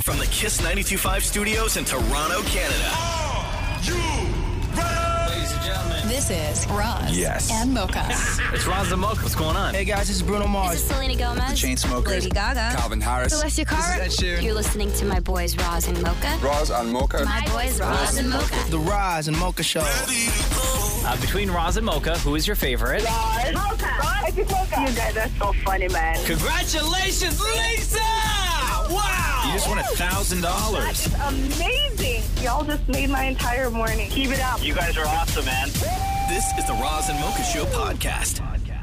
From the Kiss 92.5 studios in Toronto, Canada. Are you ready? Ladies and gentlemen, This is Roz and Mocha. it's Roz and Mocha. What's going on? Hey guys, this is Bruno This Mars. is Selena Gomez. Chainsmokers. Lady Gaga. Calvin Harris. Celestia Cara. This is Ed Sheeran. You're listening to my boys Roz and Mocha. Roz and Mocha. My boys Roz and Mocha. The Roz and Mocha Show. Ready to go. Between Roz and Mocha, who is your favorite? You guys are so funny, man. Congratulations, Lisa! Wow! You just won $1,000. Amazing. Y'all just made my entire morning. Keep it up. You guys are awesome, man. This is the Roz and Mocha Show podcast.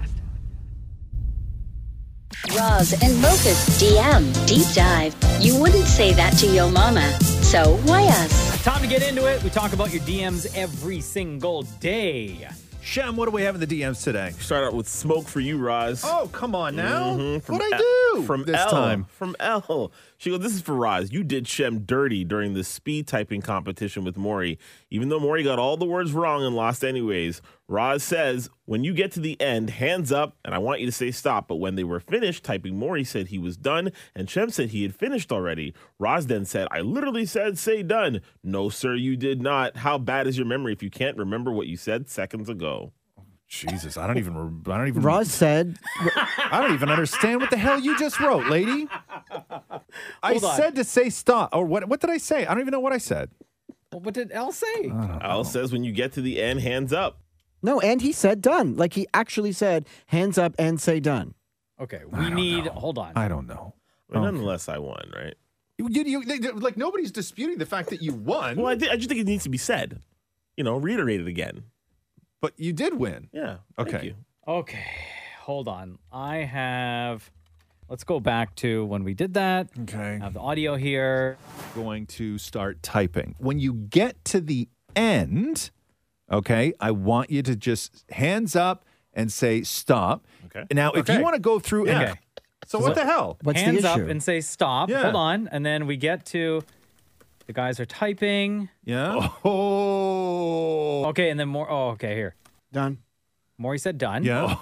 Roz and Mocha's DM Deep Dive. You wouldn't say that to your mama, so why us? Time to get into it. We talk about your DMs every single day. Shem, what do we have in the DMs today? Start out with smoke for you, Roz. Oh, come on now. From What'd I do From this L. time? From L. She goes, this is for Roz. You did Shem dirty during the speed typing competition with Maury. Even though Maury got all the words wrong and lost anyways, Roz says, when you get to the end, hands up, and I want you to say stop. But when they were finished typing, Maury said he was done, and Shem said he had finished already. Roz then said, I literally said say done. No, sir, you did not. How bad is your memory if you can't remember what you said seconds ago? Jesus, I don't even. Roz said, I don't even understand what the hell you just wrote, lady. I Hold on. said to say stop. Or what did I say? I don't even know what I said. Well, what did L say? Al says when you get to the end, hands up. no, and he said done. Like he actually said, hands up and say done. Okay, we need. Hold on. I don't know. But nonetheless, I won, right? Like nobody's disputing the fact that you won. Well, I just think it needs to be said. Reiterate it again. But you did win. Yeah. Okay. Thank you. Okay, hold on. I have. Let's go back to when we did that. Okay. I have the audio here. Going to start typing. When you get to the end, okay, I want you to just hands up and say stop. Okay. Now, if you want to go through, Okay. So what the hell? What's Hands the up issue? and say stop. Yeah. Hold on, and then we get to. The guys are typing. Yeah. Oh. Okay, and then more. Oh, okay, here. Done. Maury said done. Yeah.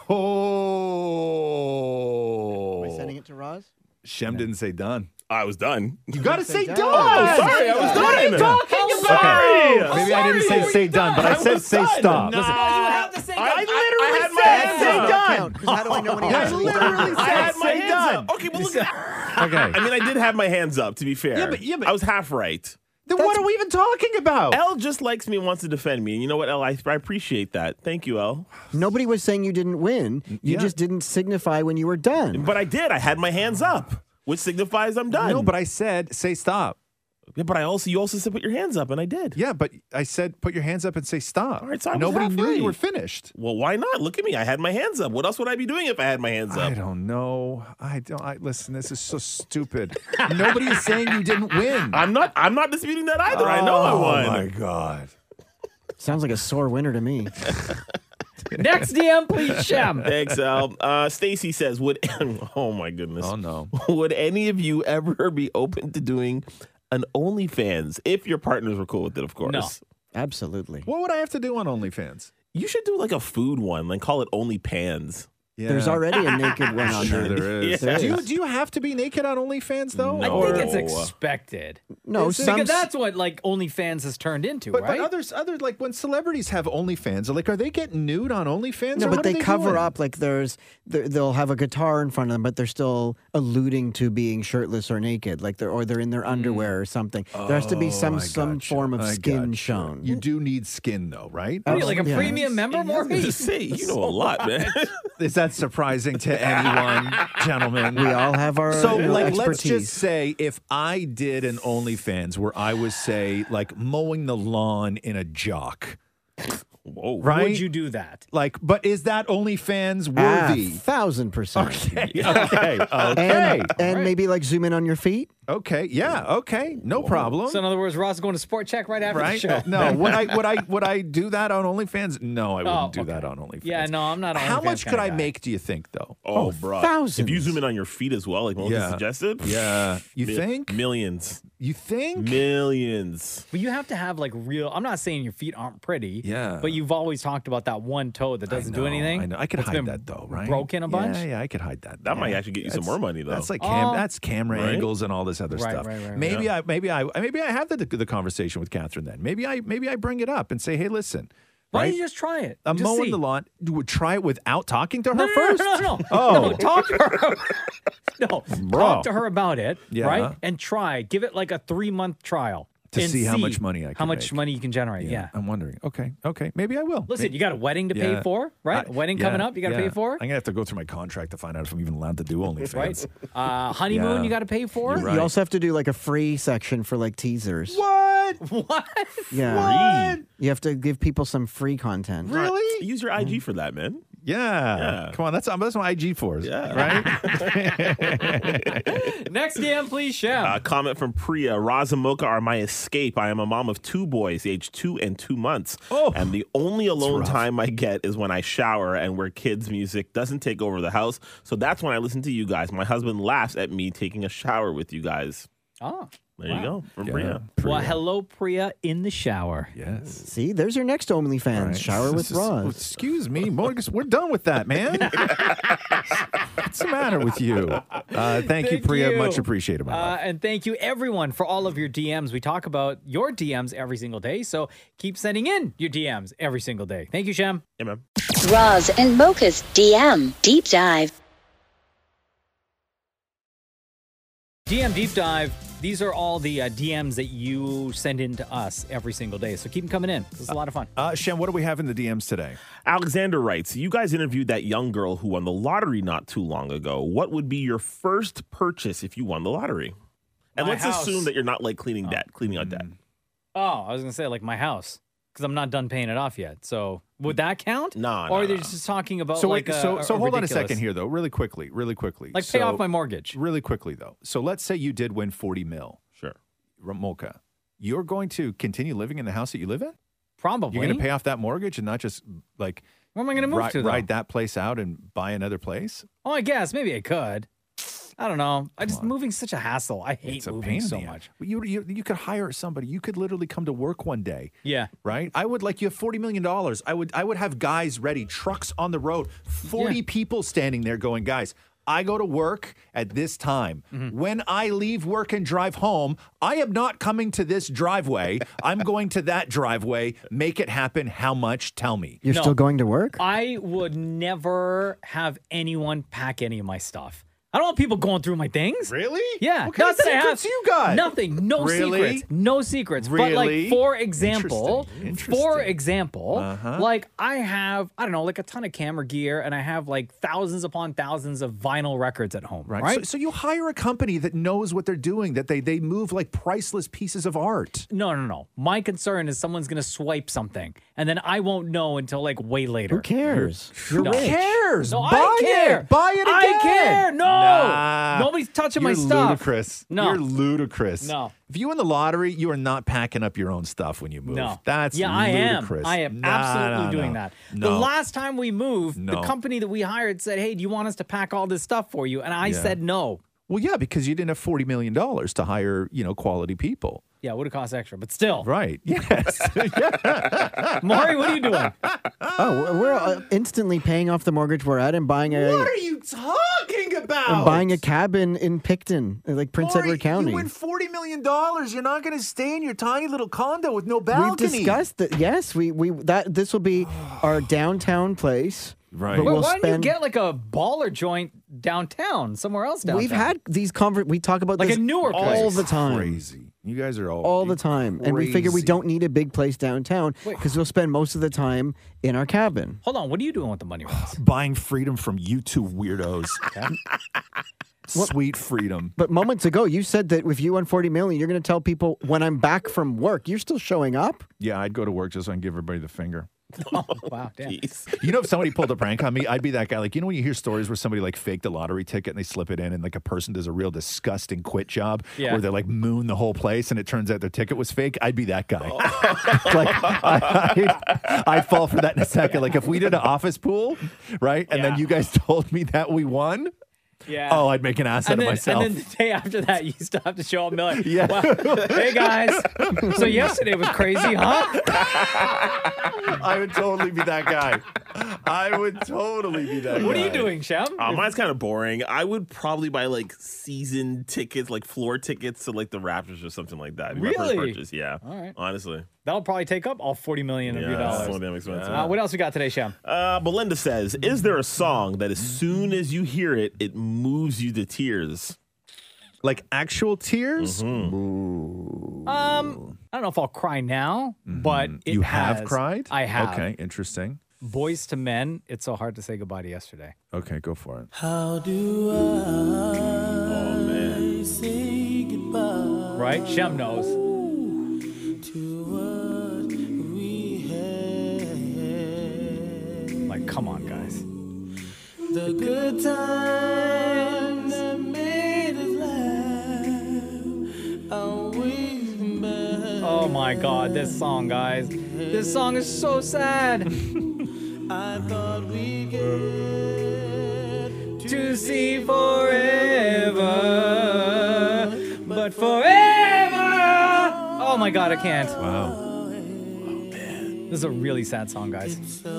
Oh. Am I sending it to Roz? Shem didn't say done. I was done. You got to say done. done. Oh, sorry, I was done. What are you talking about? Okay. Maybe I didn't say done, but I said say stop. No. You have to say I done. literally had my said hands say up. done. Because how do I know when he I actually literally done? I had my say hands done. up. Okay, but look at Okay. I mean, I did have my hands up, to be fair. Yeah, but- I was half right. Then what are we even talking about? Elle just likes me and wants to defend me. And you know what, Elle? I appreciate that. Thank you, Elle. Nobody was saying you didn't win. You Yeah. just didn't signify when you were done. But I did. I had my hands up, which signifies I'm done. No, but I said say stop. Yeah, but you also said put your hands up, and I did. Yeah, but I said put your hands up and say stop. All right, so I was Nobody half knew right. you were finished. Well, why not? Look at me. I had my hands up. What else would I be doing if I had my hands up? I don't know. Listen, this is so stupid. Nobody is saying you didn't win. I'm not disputing that either. I know I won. Oh my God. Sounds like a sore winner to me. Next DM, please, Shem. Thanks, Al. Stacy says, oh my goodness. Oh no. Would any of you ever be open to doing an OnlyFans if your partners were cool with it, of course? No. Absolutely. What would I have to do on OnlyFans? You should do like a food one, like call it OnlyPans. Yeah. There's already a naked one on Sure there. there is. There Do you, is. do you have to be naked on OnlyFans though? I No. think it's expected. No, some Because that's what like OnlyFans has turned into, But right? others like when celebrities have OnlyFans, like are they getting nude on OnlyFans? No, or but what are they cover doing? up like they'll have a guitar in front of them, but they're still alluding to being shirtless or naked, like they're in their underwear or something. There has to be some form of skin shown. You do need skin though, right? What are you, like a Yeah. premium member, Maury? Just say, you know a lot, man. Is that surprising to anyone, gentlemen? We all have our So, like, expertise. let's just say if I did an OnlyFans where I was, say, like mowing the lawn in a jock, Whoa. right? Would you do that? Like, but is that OnlyFans worthy? 1,000%. Okay. And maybe like zoom in on your feet. Okay. Yeah. Okay. No problem. So in other words, Ross is going to Sport Check right after the Right? show. No. Would I do that on OnlyFans? No, I wouldn't do that on OnlyFans. Yeah, no, I'm not. How OnlyFans much kind could of I guy. make? Do you think though? Oh, bro. thousands. If you zoom in on your feet as well, like Melissa Yeah. suggested. Yeah. You mi- think? Millions. You think? Millions. But you have to have like real. I'm not saying your feet aren't pretty. Yeah. But you've always talked about that one toe that doesn't do anything. I know. I could that's hide been that though, right? Broken a bunch. Yeah, I could hide that. That might actually get you some more money, though. That's like Oh. that's camera Right? angles and all this other Right, stuff. right, Maybe I have the conversation with Catherine then. Maybe I bring it up and say, hey, listen. Why right? don't you just try it? I'm Just mowing see. the lawn. Would try it without talking to her No, first? No. Oh. Talk to her. No, Bro. talk to her about it, Yeah. right? And try. Give it like a 3-month trial. To and see how much money I can How much make. money you can generate, yeah. I'm wondering. Okay. Maybe I will. Listen, you got a wedding to pay for, right? A wedding coming up, you got to pay for. I'm going to have to go through my contract to find out if I'm even allowed to do OnlyFans. Right? Honeymoon, Yeah. you got to pay for. You're right. You also have to do like a free section for like teasers. What? What? Yeah. You have to give people some free content. Really? Use your IG for that, man. Yeah. Come on, that's what IG for. Yeah. Right? Next DM, please, Shem. Comment from Priya. Roz and Mocha are my escape. I am a mom of 2 boys, aged 2 and 2 months. Oh, and the only alone rough. time I get is when I shower and where kids' music doesn't take over the house. So that's when I listen to you guys. My husband laughs at me taking a shower with you guys. Oh. There you go. From Priya. Well, hello, Priya, in the shower. Yes. See, there's your next OnlyFans. Right. Shower with Roz. Excuse me, Morgus, we're done with that, man. What's the matter with you? Thank you, Priya. you. Much appreciated, my love. And thank you, everyone, for all of your DMs. We talk about your DMs every single day, so keep sending in your DMs every single day. Thank you, Shem. Yeah, man. Roz and Mocha's DM Deep Dive. DM Deep Dive. These are all the DMs that you send in to us every single day. So keep them coming in. This is a lot of fun. Shem, what do we have in the DMs today? Alexander writes, you guys interviewed that young girl who won the lottery not too long ago. What would be your first purchase if you won the lottery? And My let's house. assume that you're not like cleaning out debt. Oh, I was going to say like my house because I'm not done paying it off yet. So would that count? No. Or they're just talking about So like wait, a so hold on a ridiculous- second here, though, really quickly. Like pay off my mortgage. Really quickly, though. So let's say you did win 40 mil. Sure. Mocha, you're going to continue living in the house that you live in? Probably. You're going to pay off that mortgage and not just like Where am I going to move to, though? ride that place out and buy another place? Oh, I guess. Maybe I could. I don't know. Moving's such a hassle. I hate It's a moving pain so in the much. ass. You could hire somebody. You could literally come to work one day. Yeah. Right? I would you have $40 million. I would have guys ready, trucks on the road, 40 people standing there going, guys, I go to work at this time. Mm-hmm. When I leave work and drive home, I am not coming to this driveway. I'm going to that driveway. Make it happen. How much? Tell me. You're still going to work? I would never have anyone pack any of my stuff. I don't want people going through my things. Really? Yeah. What kind of secrets you got? Nothing. No Really? secrets. No secrets. Really? But like, for example, Interesting. like I have, I don't know, like a ton of camera gear and I have like thousands upon thousands of vinyl records at home. Right. So you hire a company that knows what they're doing, that they move like priceless pieces of art. No. My concern is someone's going to swipe something and then I won't know until like way later. Who cares? Who cares? No, Buy I care. it. Buy it again. I care. No. Nah. Nobody's touching my You're stuff. ludicrous. No. You're ludicrous. No. If you win the lottery, you are not packing up your own stuff when you move. No. That's I ludicrous. am Nah, absolutely doing that. No. The last time we moved, the No. company that we hired said, hey, do you want us to pack all this stuff for you? And I Yeah. said no. Well, yeah, because you didn't have $40 million to hire, quality people. Yeah, it would have cost extra, but still. Right. Yes. Maury, what are you doing? Oh, we're instantly paying off the mortgage we're at and buying a What are you talking about? and buying a cabin in Picton, like Prince Maury, Edward County. You win $40 million. You're not going to stay in your tiny little condo with no We've balcony. discussed that. Yes, this will be our downtown place. Right. But Wait, we'll why don't you spend. get like a baller joint downtown, somewhere else downtown? We've had these we talk about Like this a newer all place. the time. Crazy. You guys are All the time. And we figure we crazy. don't need a big place downtown Wait. because we'll spend most of the time in our cabin. Hold on, what are you doing with the money, Ross? Buying freedom from you two weirdos. Sweet freedom. But moments ago, you said that if you won $40 million, you're going to tell people when I'm back from work, you're still showing up? Yeah, I'd go to work just so I can give everybody the finger. Oh, wow, damn. Jeez. You know, if somebody pulled a prank on me, I'd be that guy. Like, when you hear stories where somebody like faked a lottery ticket and they slip it in and like a person does a real disgusting quit job Yeah. where they like moon the whole place and it turns out their ticket was fake, I'd be that guy. I'd fall for that in a second. Like if we did an office pool, right? And then Yeah. you guys told me that we won. Yeah. Oh, I'd make an ass out of myself. And then the day after that, you still have to show up and be like, Yeah. "Well, hey guys, so yesterday was crazy, huh? I would totally be that guy. I would totally be that What guy. are you doing, Shem? Mine's kind of boring. I would probably buy like season tickets, like floor tickets to like the Raptors or something like that. It'd be my first Really? purchase, yeah. All right. Honestly. That'll probably take up all $40 million of your That's dollars. so damn expensive. What else we got today, Shem? Belinda says, is there a song that as soon as you hear it, it moves you to tears? Like actual tears? I don't know if I'll cry now, but it You have has. cried? I have. Okay, interesting. Boys to Men, It's So Hard to Say Goodbye to Yesterday. Okay, go for it. How do I say goodbye? Right? Shem knows. To what we had. Like, come on, guys. The good times that made us laugh. Always back. Oh my God, this song, guys. This song is so sad. I thought we get To see forever, but forever. Oh my God, I can't. Wow. This is a really sad song, guys.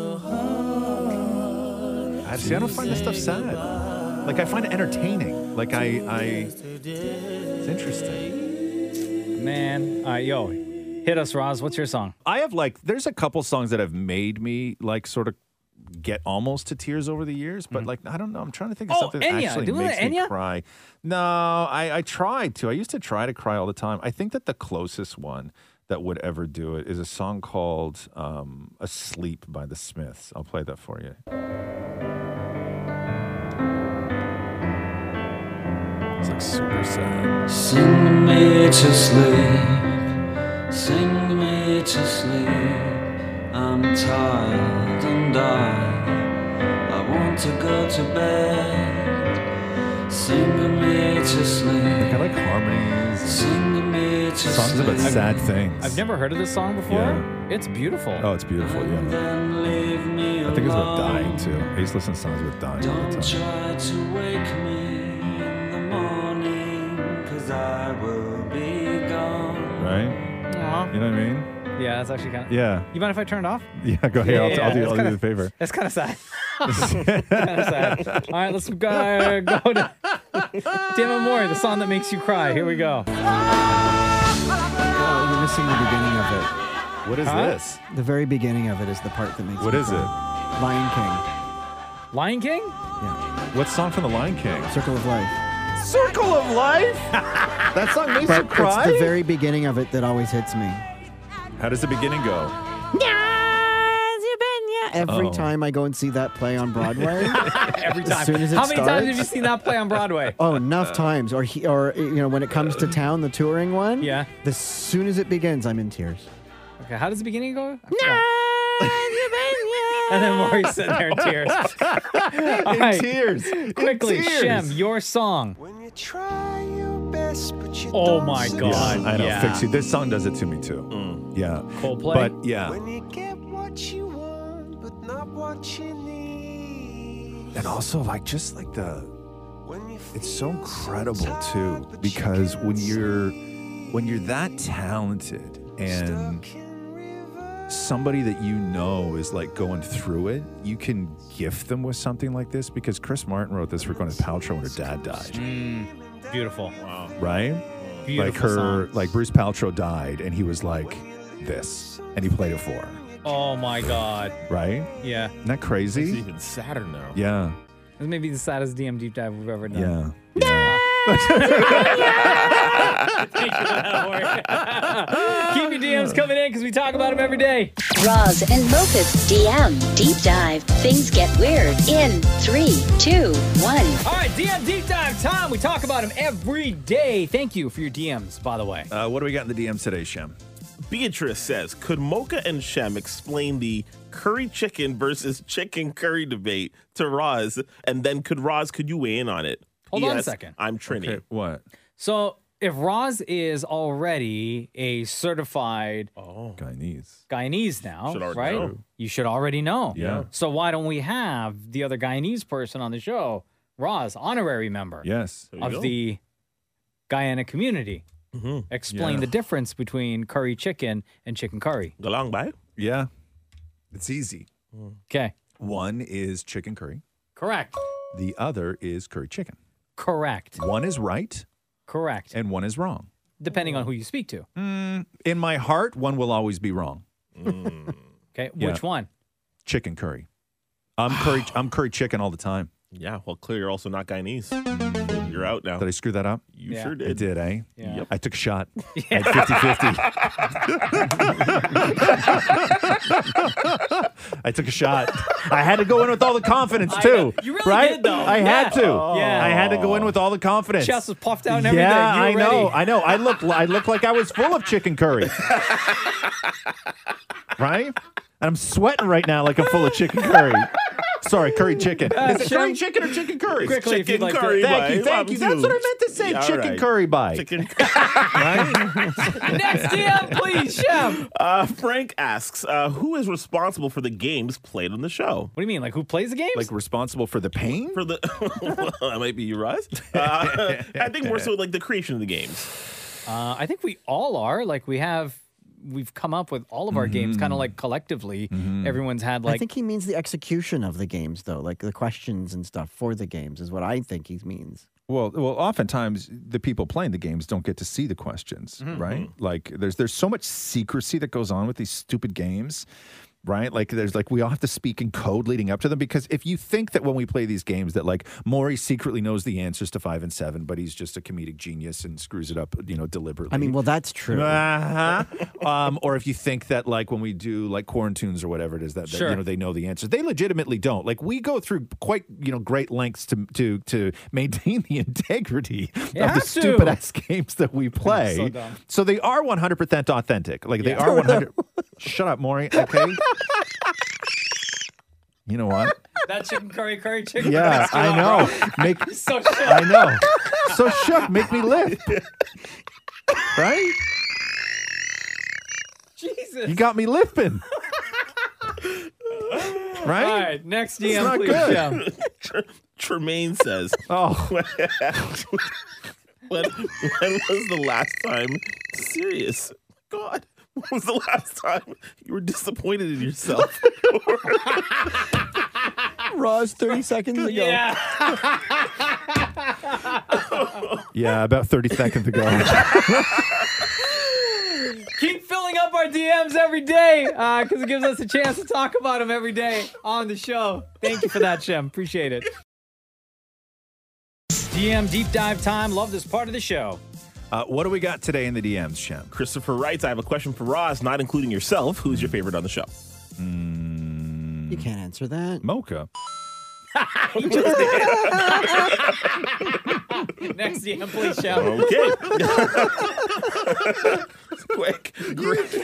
See, I don't find this stuff sad. Like, I find it entertaining. Like, it's interesting. Man. All right, yo, hit us, Roz. What's your song? I have, there's a couple songs that have made me, sort of get almost to tears over the years, but, I don't know. I'm trying to think of something that Enya. actually Do makes me Enya? cry. No, I tried to. I used to try to cry all the time. I think that the closest one that would ever do it is a song called Asleep by the Smiths. I'll play that for you. It's super sad. Sing me to sleep, sing me to sleep. I'm tired and I want to go to bed. Sing me to sleep. I like harmonies. Sing me to Songs sleep. about sad things. I've never heard of this song before. Yeah. It's beautiful. Oh, it's beautiful, yeah. Then leave me I think it's about alone. dying, too. I used to listen to songs about dying all the Don't time. try to wake me in the morning, 'cause I will be gone. Right? Aw. You know what I mean? Yeah, that's actually kind of. Yeah. You mind if I turn it off? Yeah, go ahead. I'll do it's you kinda- the favor. That's kind of sad. Kind of sad. All right, let's go to Damn Maury, the song that makes you cry. Here we go. Oh, you're missing the beginning of it. What is this? The very beginning of it is the part that makes What me is cry. it? Lion King. Lion King? Yeah. What song from The Lion King? Circle of Life. Circle of Life? That song makes you But cry? it's the very beginning of it that always hits me. How does the beginning go? Every Oh. time I go and see that play on Broadway, Every time. as soon as it How many times starts- have you seen that play on Broadway? Oh, enough times. Or when it comes to town, the touring one. Yeah. As soon as it begins, I'm in tears. Okay, how does the beginning go? And then Maury's sitting there in tears. All right, Tears. quickly, In tears. Shem, your song. When you try your best, but you Oh don't my succeed. God. I know. Yeah. Fix you. This song does it to me, too. Yeah. Coldplay? But, yeah. When you get what you want, but not what you need. And also, just the... When you It's so feel incredible, tired, too, but you because can't when you're sleep. that talented and Stuck in reverse. somebody that you know is going through it, you can gift them with something like this, because Chris Martin wrote this for Gwyneth Paltrow when her dad died, Beautiful. Wow. right? Beautiful song. Bruce Paltrow died and he was like this, and he played it for her, Oh my God. right? Yeah. Isn't that It's crazy? even sadder now. Yeah. This may be the saddest DM deep dive we've ever done. Yeah. Thank you for that, Maury. Keep your DMs coming in because we talk about them every day. Roz and Mocha's DM Deep Dive. Things get weird in 3, 2, 1. All right, DM deep dive time. We talk about them every day. Thank you for your DMs, by the way. What do we got in the DMs today, Shem? Beatrice says, could Mocha and Shem explain the curry chicken versus chicken curry debate to Roz? And then could you weigh in on it? Hold on a P.S. second. I'm Trini. Okay, what? So if Roz is already a certified Guyanese now, Should already right? know. You should already know. Yeah. So why don't we have the other Guyanese person on the show, Roz, honorary member Yes. There you of go. the Guyana community, explain Yeah. the difference between curry chicken and chicken curry. Galang bye. Yeah. It's easy. Okay. One is chicken curry. Correct. The other is curry chicken. Correct. One is right. Correct. And one is wrong. Depending on who you speak to. In my heart, one will always be wrong. Okay, which one? Chicken curry. I'm curry chicken all the time. Yeah, well, clearly you're also not Guyanese. You're out now. Did I screw that up? You sure did. I did, eh? Yeah. Yep. I took a shot. I had 50-50. I took a shot. I had to go in with all the confidence, too. You really right? did, though. I had to. Yeah. I had to go in with all the confidence. Chest was puffed out and everything. Yeah, You were I know. ready. I looked like I was full of chicken curry. Right? And I'm sweating right now like I'm full of chicken curry. Sorry, curry chicken. Is it curry chicken or chicken curry? Quickly, if you'd Chicken like to- curry. Thank you. Bobby That's Zoo. what I meant to say. Yeah, chicken right. curry by. Chicken. Next DM, please, Chef. Frank asks, who is responsible for the games played on the show? What do you mean? Like who plays the games? Like responsible for the pain? For the that might be you, Roz. I think more so like the creation of the games. I think we all are. Like we've come up with all of our games kind of like collectively. Everyone's had I think he means the execution of the games, though, like the questions and stuff for the games is what I think he means. Well, oftentimes the people playing the games don't get to see the questions, right? Like there's so much secrecy that goes on with these stupid games. Right? Like we all have to speak in code leading up to them, because if you think that when we play these games that like Maury secretly knows the answers to 5 and 7, but he's just a comedic genius and screws it up, deliberately. I mean, well, that's true. Or if you think that like when we do like Quarantunes or whatever it is that Sure. they know the answers, they legitimately don't. Like we go through quite great lengths to maintain the integrity of the have to. stupid ass games that we play. So dumb. So they are 100% authentic. Like they Yeah. are 100. Shut up, Maury. Okay. You know what? that chicken curry chicken. Yeah, I know. So shook. I know. So shook. Make me lift. Right? Jesus. You got me lipping. Right? All right, next It's DM, not please, good. Chef. Tremaine says, Oh, when was the last time? Serious. God. When was the last time you were disappointed in yourself? Roz, 30 seconds ago. Yeah. yeah, about 30 seconds ago. Keep filling up our DMs every day because it gives us a chance to talk about them every day on the show. Thank you for that, Shem. Appreciate it. DM deep dive time. Love this part of the show. What do we got today in the DMs, Shem? Christopher writes, I have a question for Roz, not including yourself. Who's your favorite on the show? You can't answer that. Mocha. Next DM, please, Shem. Okay. Quick. Great.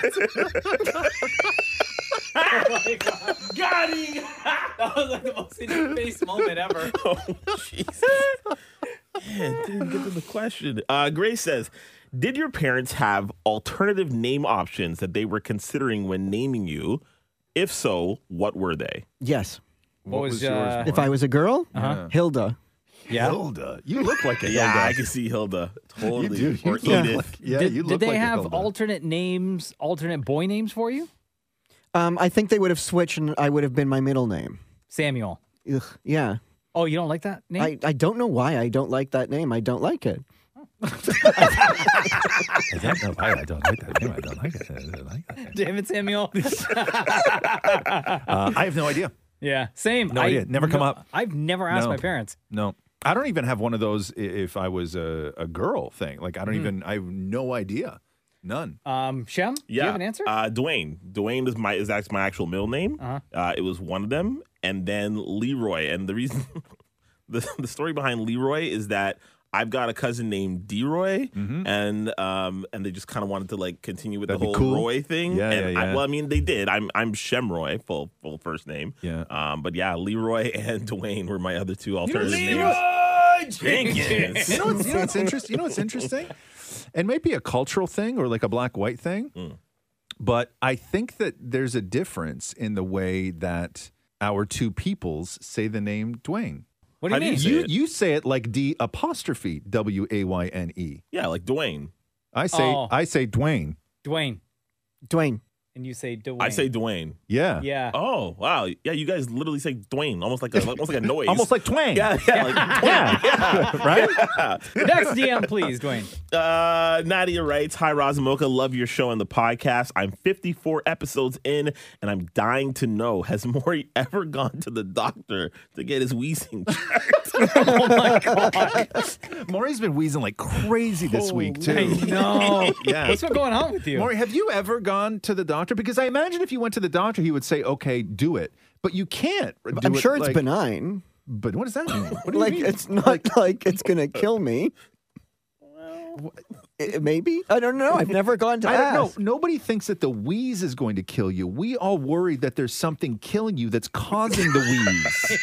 Oh my God. Got him. That was like the most in-your-face moment ever. Oh, Jesus. Man, didn't get to the question. Grace says, did your parents have alternative name options that they were considering when naming you? If so, what were they? Yes. What was yours? If I was a girl, Hilda. Yeah. Hilda. You look like a Yeah, Hilda. I can see Hilda. Totally. You do. Or You look Edith. like- yeah, Did, you did look they like a have Hilda. alternate names, alternate boy names for you? I think they would have switched and I would have been my middle name. Samuel. Ugh, yeah. Oh, you don't like that name? I don't know why I don't like that name. I don't like it. I don't know why I don't like that name. I don't like it. I don't like that. David Samuel. I have no idea. Yeah, same. No idea. Never come up. I've never asked No. my parents. No. I don't even have one of those if I was a girl thing. Like, I don't even, I have no idea. None. Shem, do you have an answer? Dwayne. Dwayne is actually my actual middle name. It was one of them. And then Leroy. And the reason, the story behind Leroy is that I've got a cousin named D-Roy, and they just kind of wanted to like continue with That'd the be whole cool. Roy thing. Yeah, and yeah. I mean, they did. I'm Shemroy, full first name. Yeah. But yeah, Leroy and Dwayne were my other two alternative names. Jenkins. You know what's interesting? You know what's interesting? It might be a cultural thing or like a black-white thing, but I think that there's a difference in the way that our two peoples say the name Dwayne. What do you mean? You say it like D''Wayne'. Yeah, like Dwayne. I say Dwayne. Dwayne. Dwayne. and you say Dwayne. I say Dwayne. Yeah. Yeah. Oh, wow. Yeah, you guys literally say Dwayne, almost like a noise. Almost like twang. Yeah, like Dwayne. Yeah. Right? Next DM, please, Dwayne. Nadia writes, "Hi, Roz and Mocha. Love your show and the podcast. I'm 54 episodes in, and I'm dying to know, has Maury ever gone to the doctor to get his wheezing checked?" Oh, my God. Maury's been wheezing like crazy this week, too. I know. Yeah. What's been going on with you? Maury, have you ever gone to the doctor? Because I imagine if you went to the doctor, he would say, okay, do it. But you can't. I'm sure it's benign. But what does that mean? What do you Like, mean? it's not like it's going to kill me. Maybe? I don't know. I've never gone to I don't ask. know. Nobody thinks that the wheeze is going to kill you. We all worry that there's something killing you that's causing the wheeze.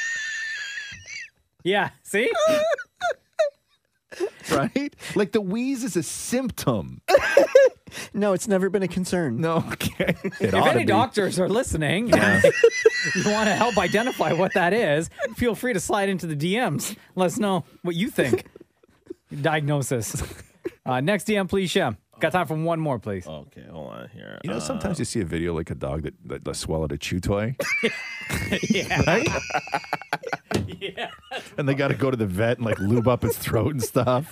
Yeah. See? Right? Like the wheeze is a symptom. No, it's never been a concern. No, okay. If any doctors are listening, and you want to help identify what that is, feel free to slide into the DMs. Let us know what you think. Diagnosis. Next DM, please, Shem. Got time for one more, please. Okay, hold on here. You know, sometimes you see a video like a dog that swallowed a chew toy. Yeah. Right? Yeah. And they got to go to the vet and like lube up its throat and stuff.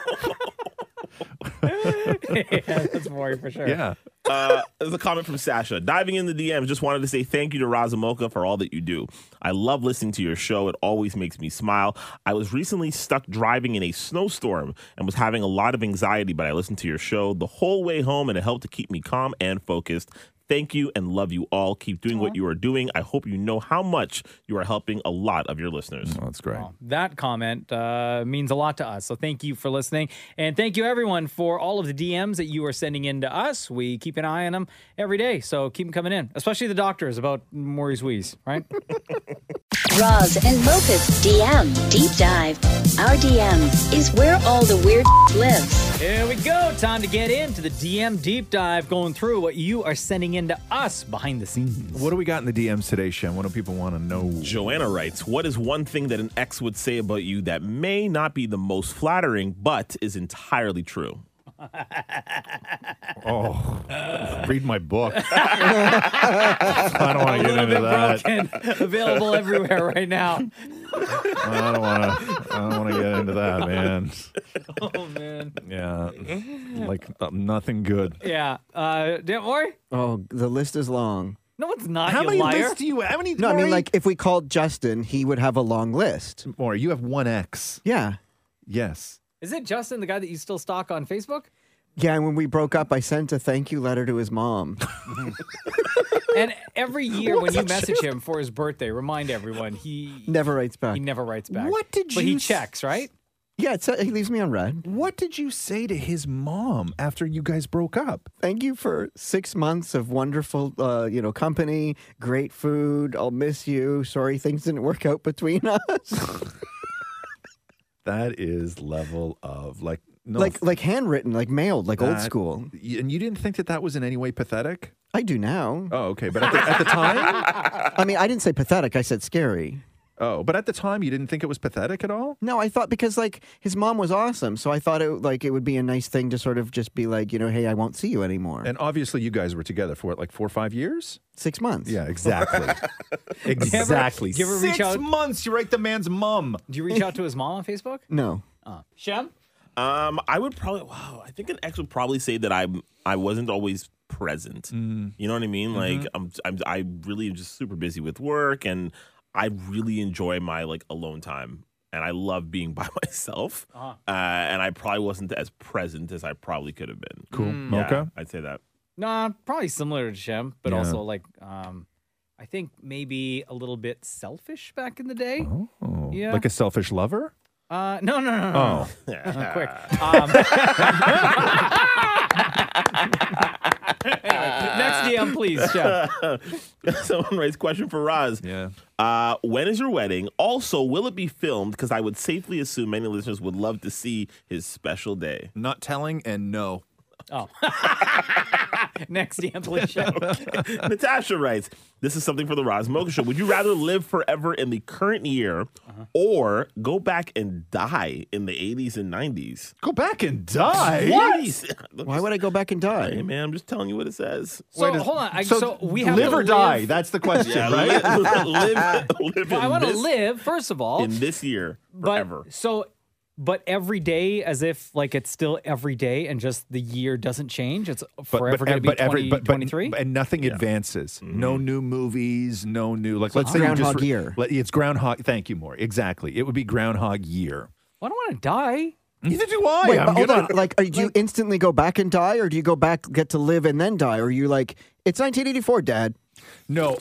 Yeah, that's Maury for sure. Yeah. There's a comment from Sasha. "Diving in the DMs, just wanted to say thank you to Roz and Mocha for all that you do. I love listening to your show. It always makes me smile. I was recently stuck driving in a snowstorm and was having a lot of anxiety, but I listened to your show the whole way home, and it helped to keep me calm and focused. Thank you and love you all. Keep doing what you are doing. I hope you know how much you are helping a lot of your listeners." Oh, that's great. Well, that comment means a lot to us. So thank you for listening. And thank you, everyone, for all of the DMs that you are sending in to us. We keep an eye on them every day. So keep them coming in, especially the doctors about Maury's wheeze, right? Roz and Mocha's DM Deep Dive. Our DM is where all the weird lives. Here we go. Time to get into the DM Deep Dive, going through what you are sending in to us behind the scenes. What do we got in the DMs today, Shem? What do people want to know? Joanna writes, "What is one thing that an ex would say about you that may not be the most flattering, but is entirely true?" Oh, read my book. I don't want to get into that. Broken, available everywhere right now. I don't want to get into that, man. Oh, man. Yeah, like nothing good. Yeah. Don't worry. Oh, the list is long. No, it's not, How you many liar. lists do you have? How many? No, I mean, Maury? like, if we called Justin, he would have a long list. Maury, you have one ex. Yeah. Yes. Is it Justin, the guy that you still stalk on Facebook? Yeah, and when we broke up, I sent a thank you letter to his mom. And every year when you message him for his birthday, remind everyone he Never writes back. he never writes back. What did But you he s- checks, right? Yeah, he leaves me on red. What did you say to his mom after you guys broke up? Thank you for 6 months of wonderful, company, great food. I'll miss you. Sorry things didn't work out between us. That is level of like no, like handwritten, like mailed, like old that- school. And you didn't think that was in any way pathetic? I do now. Oh, okay. But at the time, I mean, I didn't say pathetic. I said scary. oh, but at the time, you didn't think it was pathetic at all? No, I thought because like his mom was awesome, so I thought it would be a nice thing to sort of just be like, hey, I won't see you anymore. And obviously, you guys were together for what, like 4 or 5 years? 6 months. Yeah, exactly. Exactly. Do you ever reach 6 out- months. You write the man's mum. Do you reach out to his mom on Facebook? No. Shem? I would probably. Wow, I think an ex would probably say that I wasn't always present. You know what I mean? Like I really am just super busy with work, and I really enjoy my like alone time, and I love being by myself. And I probably wasn't as present as I probably could have been. Cool. Yeah, Mocha? I'd say that. Nah, probably similar to Shem, but Yeah. also like I think maybe a little bit selfish back in the day. Oh, Yeah. like a selfish lover? No. Oh. Quick. Next DM, please, Shem. Someone writes question for Roz. Yeah. When is your wedding? Also, will it be filmed? Because I would safely assume many listeners would love to see his special day. Not telling and no. Oh. Next, the Anthony Show. Natasha writes, this is something for the Roz and Mocha Show. Would you rather live forever in the current year or go back and die in the 80s and 90s? Go back and die? What? Why would I go back and die? Hey, man, I'm just telling you what it says. So, hold on. So we have live to or die? That's the question, right? Live I want to live, first of all. in this year forever. But every day, as if like it's still every day, and just the year doesn't change. It's forever going to be 2023. And nothing advances. No new movies. No new let's say Groundhog Year. It's Groundhog. Thank you, Maury. Exactly. It would be Groundhog Year. I don't want to die. Neither do I. Wait, but hold on. Like, do you instantly go back and die, or do you go back, get to live, and then die? Or are you like, it's 1984, Dad? No,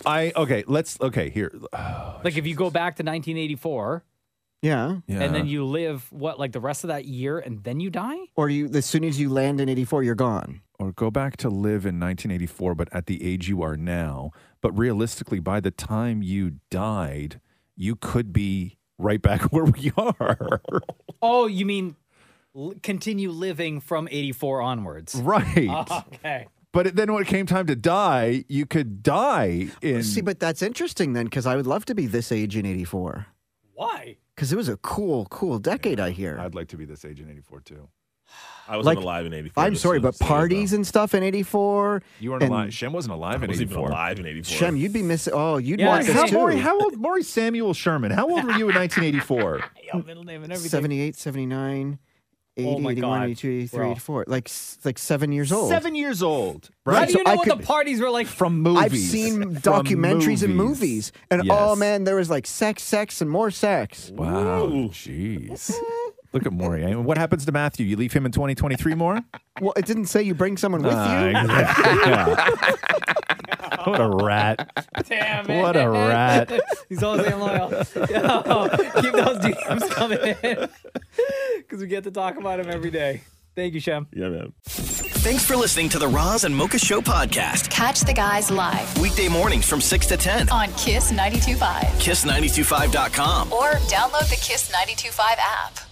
here. Like if you go back to 1984. Yeah. And then you live, like the rest of that year, and then you die? Or as soon as you land in 84, you're gone. Or go back to live in 1984, but at the age you are now. But realistically, by the time you died, you could be right back where we are. Oh, you mean continue living from 84 onwards? Right. Okay. But then when it came time to die, you could die in... See, but that's interesting then, because I would love to be this age in 84. Why? Because it was a cool decade, I hear. I'd like to be this age in 84, too. I wasn't alive in 84. I'm sorry, but parties and stuff in 84. You weren't alive. Shem wasn't alive in 84. I wasn't even alive in 84. Shem, you'd be missing... Oh, you'd want this too. How old? Maury Samuel Sherman. How old were you in 1984? Middle name and everything. 78, 79... 80, oh my 81, God. 82, 83, 84. Like 7 years old. 7 years old. Right? How do you know what could, the parties were like? From movies. I've seen documentaries and movies. And oh man, there was like sex, and more sex. Wow. Jeez. Look at Maury. I mean, what happens to Matthew? You leave him in 2023 more? Well, it didn't say you bring someone with you. Yeah. What a rat. Damn it. What a rat. He's always being loyal. Yo, keep those DMs coming in. Because we get to talk about him every day. Thank you, Shem. Yeah, man. Thanks for listening to the Roz and Mocha Show podcast. Catch the guys live Weekday mornings from 6 to 10. on Kiss 92.5 Kiss925.com. or download the Kiss 92.5 app.